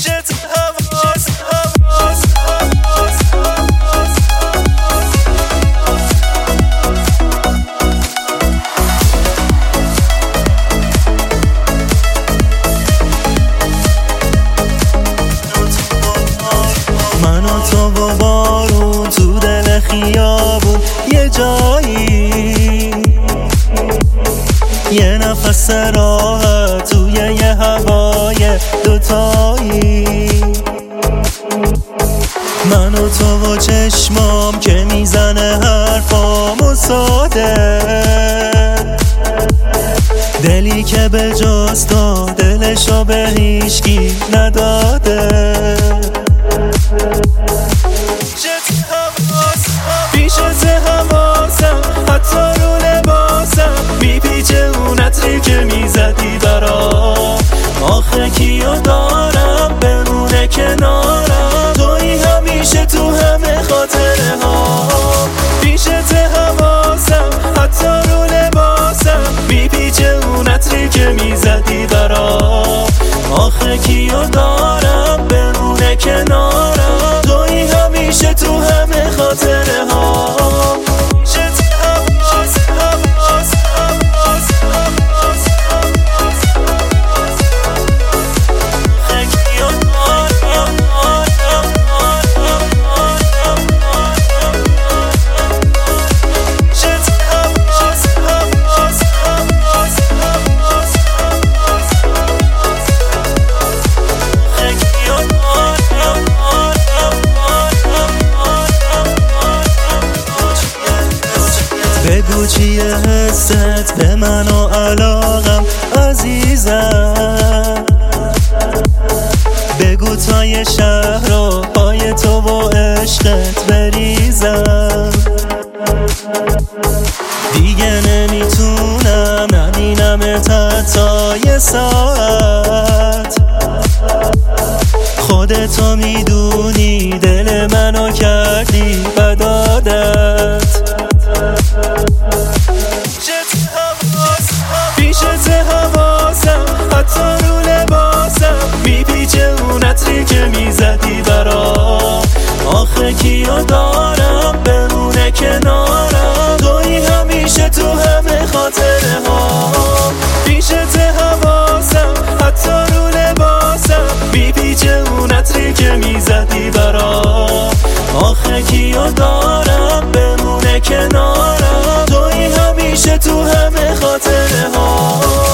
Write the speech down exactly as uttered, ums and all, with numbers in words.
من و تو و بارون تو دل خیابون یه جایی، یه نفس راحت توی یه هوای دوتایی. من و تو و چشمام که میزنه حرفامو ساده، دلی که به جز تو دلشو به هیچکی نداده. پیشت حواسم حتی رو لباسم میپیچه اون عطری که میزدی برام. آخه کیو دارم بمونه کنارم، تویی همیشه تو همه خاطره ها. پیشت حواسم حتی رو لباسم میپیچه اون عطری که میزدی برام. آخه کیو دارم بمونه کنارم، تویی همیشه تو همه خاطره ها. بگو چیه حست به من و علاقم عزیزم، بگو تا یه شهر رو پای تو و عشقت بریزم. دیگه نمیتونم نبینمت حتی یه ساعت، خودتو میدونی دل منو کردی بد عادت. پیشت حواسم حتی رو لباسم میپیچه اون عطری که میزدی برام. آخه کیو دارم بمونه کنارم، تویی همیشه تو همه خاطره ها. پیشت حواسم حتی رو لباسم میپیچه اون عطری که میزدی برام. آخه کیو دارم بمونه کنارم، تویی همیشه تو همه خاطره ها.